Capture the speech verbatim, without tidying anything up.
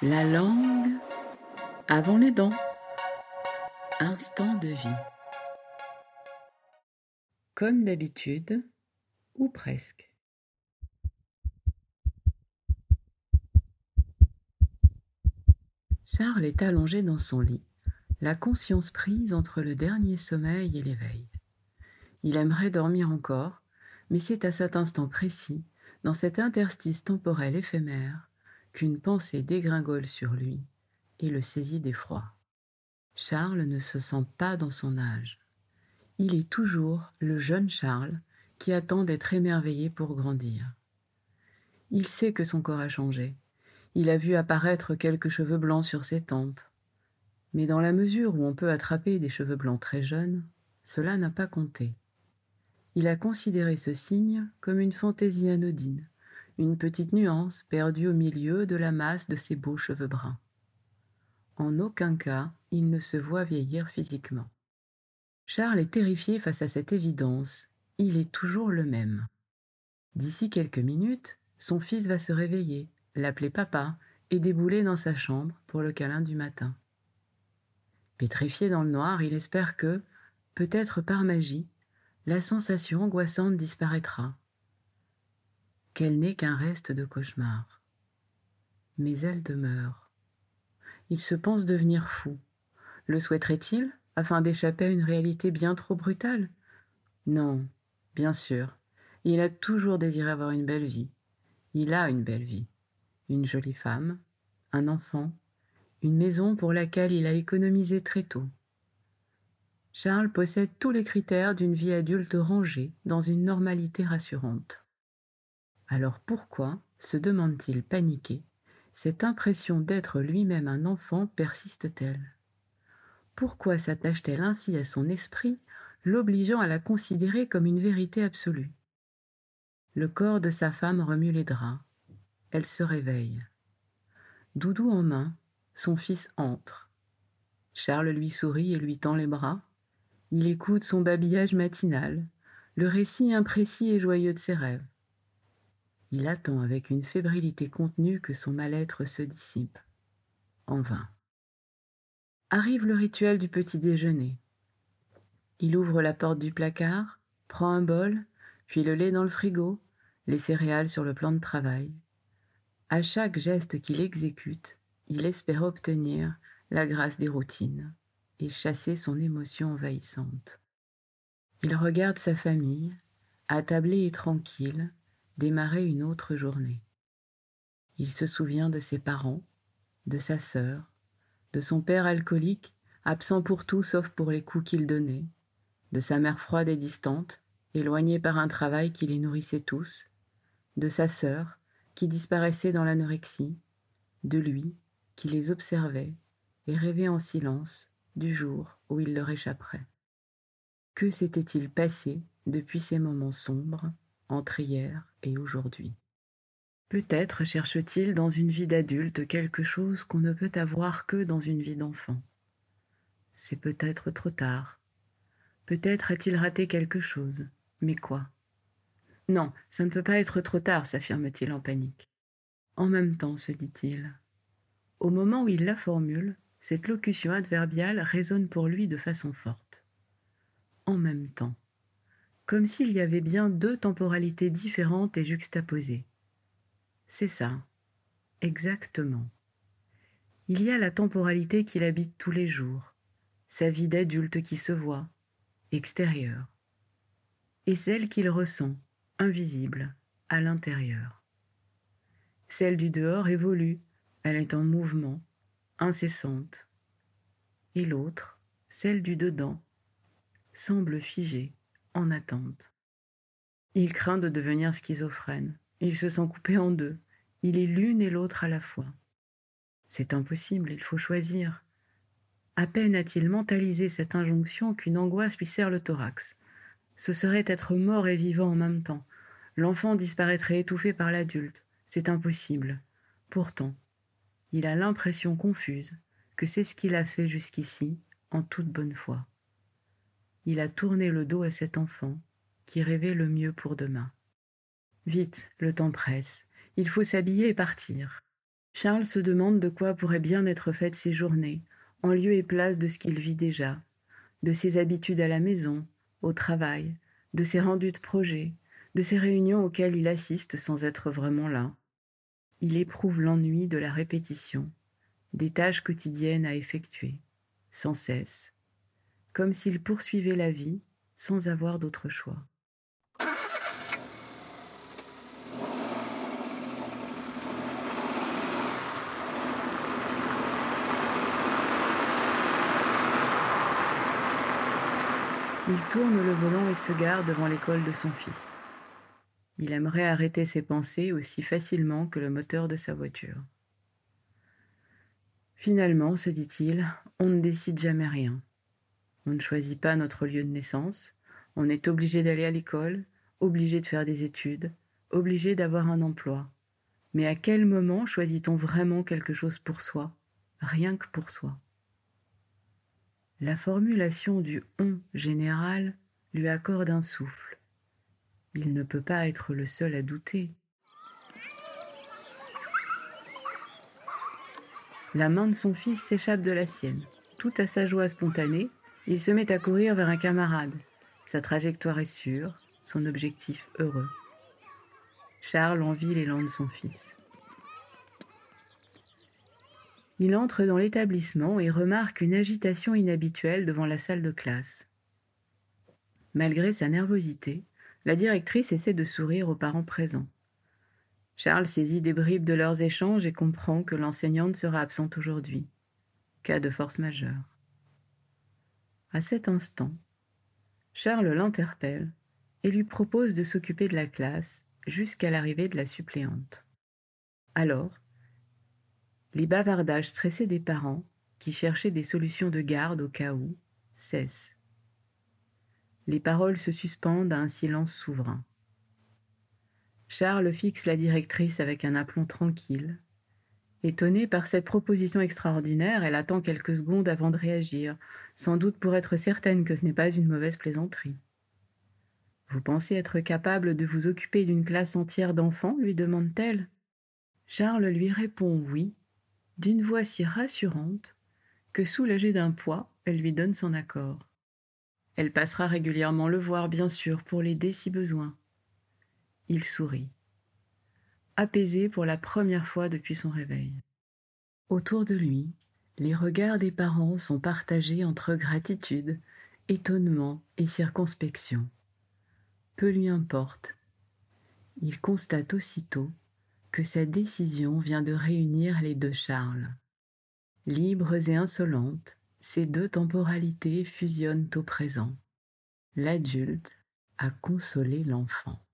La langue avant les dents. Instant de vie. Comme d'habitude, ou presque. Charles est allongé dans son lit, la conscience prise entre le dernier sommeil et l'éveil. Il aimerait dormir encore, mais c'est à cet instant précis, dans cet interstice temporel éphémère, qu'une pensée dégringole sur lui et le saisit d'effroi. Charles ne se sent pas dans son âge. Il est toujours le jeune Charles qui attend d'être émerveillé pour grandir. Il sait que son corps a changé. Il a vu apparaître quelques cheveux blancs sur ses tempes. Mais dans la mesure où on peut attraper des cheveux blancs très jeunes, cela n'a pas compté. Il a considéré ce signe comme une fantaisie anodine, une petite nuance perdue au milieu de la masse de ses beaux cheveux bruns. En aucun cas, il ne se voit vieillir physiquement. Charles est terrifié face à cette évidence. Il est toujours le même. D'ici quelques minutes, son fils va se réveiller, l'appeler papa et débouler dans sa chambre pour le câlin du matin. Pétrifié dans le noir, il espère que, peut-être par magie, la sensation angoissante disparaîtra, qu'elle n'est qu'un reste de cauchemar. Mais elle demeure. Il se pense devenir fou. Le souhaiterait-il, afin d'échapper à une réalité bien trop brutale ? Non, bien sûr. Il a toujours désiré avoir une belle vie. Il a une belle vie. Une jolie femme, un enfant, une maison pour laquelle il a économisé très tôt. Charles possède tous les critères d'une vie adulte rangée dans une normalité rassurante. Alors pourquoi, se demande-t-il paniqué, cette impression d'être lui-même un enfant persiste-t-elle ? Pourquoi s'attache-t-elle ainsi à son esprit, l'obligeant à la considérer comme une vérité absolue ? Le corps de sa femme remue les draps. Elle se réveille. Doudou en main, son fils entre. Charles lui sourit et lui tend les bras. Il écoute son babillage matinal, le récit imprécis et joyeux de ses rêves. Il attend avec une fébrilité contenue que son mal-être se dissipe. En vain. Arrive le rituel du petit déjeuner. Il ouvre la porte du placard, prend un bol, puis le lait dans le frigo, les céréales sur le plan de travail. À chaque geste qu'il exécute, il espère obtenir la grâce des routines et chasser son émotion envahissante. Il regarde sa famille, attablée et tranquille, démarrer une autre journée. Il se souvient de ses parents, de sa sœur, de son père alcoolique, absent pour tout sauf pour les coups qu'il donnait, de sa mère froide et distante, éloignée par un travail qui les nourrissait tous, de sa sœur, qui disparaissait dans l'anorexie, de lui, qui les observait et rêvait en silence du jour où il leur échapperait. Que s'était-il passé depuis ces moments sombres, entre hier et aujourd'hui ? Peut-être cherche-t-il dans une vie d'adulte quelque chose qu'on ne peut avoir que dans une vie d'enfant. C'est peut-être trop tard. Peut-être a-t-il raté quelque chose. Mais quoi ? Non, ça ne peut pas être trop tard, s'affirme-t-il en panique. En même temps, se dit-il. Au moment où il la formule, cette locution adverbiale résonne pour lui de façon forte. En même temps. Comme s'il y avait bien deux temporalités différentes et juxtaposées. C'est ça, exactement. Il y a la temporalité qu'il habite tous les jours, sa vie d'adulte qui se voit, extérieure, et celle qu'il ressent, invisible, à l'intérieur. Celle du dehors évolue, elle est en mouvement, incessante. Et l'autre, celle du dedans, semble figée, en attente. Il craint de devenir schizophrène. Il se sent coupé en deux. Il est l'une et l'autre à la fois. C'est impossible, il faut choisir. À peine a-t-il mentalisé cette injonction qu'une angoisse lui serre le thorax. Ce serait être mort et vivant en même temps. L'enfant disparaîtrait étouffé par l'adulte. C'est impossible. Pourtant, il a l'impression confuse que c'est ce qu'il a fait jusqu'ici, en toute bonne foi. Il a tourné le dos à cet enfant qui rêvait le mieux pour demain. Vite, le temps presse. Il faut s'habiller et partir. Charles se demande de quoi pourraient bien être faites ses journées, en lieu et place de ce qu'il vit déjà, de ses habitudes à la maison, au travail, de ses rendus de projet, de ses réunions auxquelles il assiste sans être vraiment là. Il éprouve l'ennui de la répétition, des tâches quotidiennes à effectuer, sans cesse, comme s'il poursuivait la vie sans avoir d'autre choix. Il tourne le volant et se gare devant l'école de son fils. Il aimerait arrêter ses pensées aussi facilement que le moteur de sa voiture. Finalement, se dit-il, on ne décide jamais rien. On ne choisit pas notre lieu de naissance, on est obligé d'aller à l'école, obligé de faire des études, obligé d'avoir un emploi. Mais à quel moment choisit-on vraiment quelque chose pour soi, rien que pour soi ? La formulation du « on » général lui accorde un souffle. Il ne peut pas être le seul à douter. La main de son fils s'échappe de la sienne. Tout à sa joie spontanée, il se met à courir vers un camarade. Sa trajectoire est sûre, son objectif heureux. Charles envie l'élan de son fils. Il entre dans l'établissement et remarque une agitation inhabituelle devant la salle de classe. Malgré sa nervosité, la directrice essaie de sourire aux parents présents. Charles saisit des bribes de leurs échanges et comprend que l'enseignante sera absente aujourd'hui. Cas de force majeure. À cet instant, Charles l'interpelle et lui propose de s'occuper de la classe jusqu'à l'arrivée de la suppléante. Alors, les bavardages stressés des parents, qui cherchaient des solutions de garde au cas où, cessent. Les paroles se suspendent à un silence souverain. Charles fixe la directrice avec un aplomb tranquille. Étonnée par cette proposition extraordinaire, elle attend quelques secondes avant de réagir, sans doute pour être certaine que ce n'est pas une mauvaise plaisanterie. « Vous pensez être capable de vous occuper d'une classe entière d'enfants ?» lui demande-t-elle. Charles lui répond oui, d'une voix si rassurante que, soulagée d'un poids, elle lui donne son accord. Elle passera régulièrement le voir, bien sûr, pour l'aider si besoin. Il sourit, apaisé pour la première fois depuis son réveil. Autour de lui, les regards des parents sont partagés entre gratitude, étonnement et circonspection. Peu lui importe. Il constate aussitôt que sa décision vient de réunir les deux Charles. Libres et insolentes, ces deux temporalités fusionnent au présent. L'adulte a consolé l'enfant.